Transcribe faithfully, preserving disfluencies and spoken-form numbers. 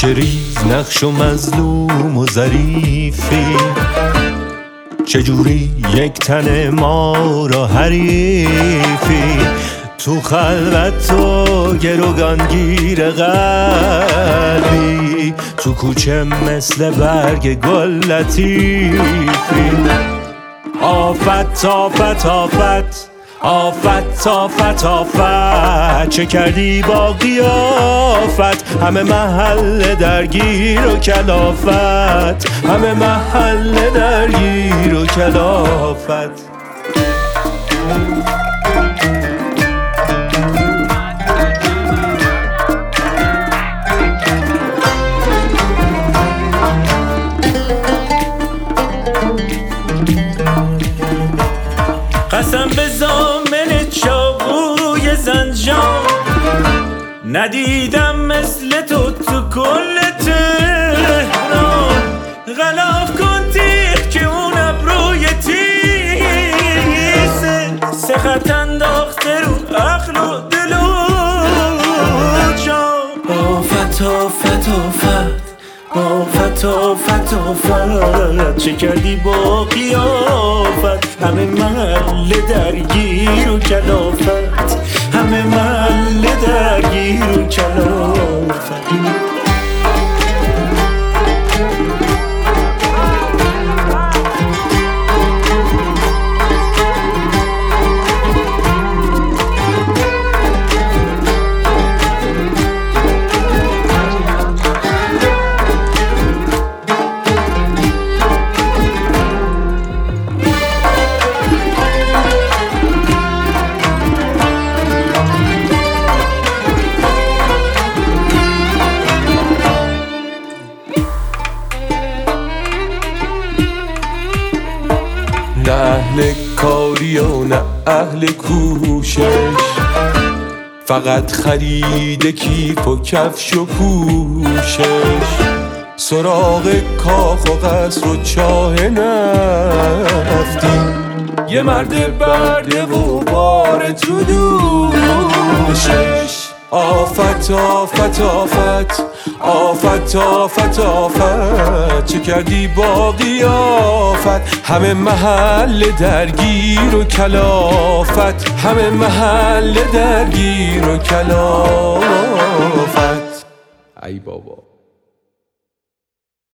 که ریز نقش و مظلوم و ظریفی، چجوری یک تن ما را حریفی، تو خلوت و گروگانگیر قلبی، تو کوچه مثل برگ گل لطیفی. آفت آفت آفت آفت آفت آفت، چه کردی با قیافت؟ همه محل درگیر و کلافت، همه محل درگیر و کلافت. قسم به زامن چاقوی زنجان، ندیدم مثل تو تو کل تهران. غلاف کن تیغ که اون ابروی تیزه، سخت انداخته رو عقل و دل و جان. آفت آفت آفت آفت آفت آفت، چه کردی با قیافت؟ همه محل درگیر و کلافت، همه محل درگیر و کلافت. نه اهل کاری و نه اهل کوشش، فقط خرید کیف و کفش و پوشش. سراغ کاخ و قصر و چاه نفتی، یه مرد برده و بار تو دوشش. آفت آفت آفت آفت آفت آفت، چه کردی با قیافت؟ همه محل درگیر و کلافت، همه محل درگیر و کلافت. ای بابا.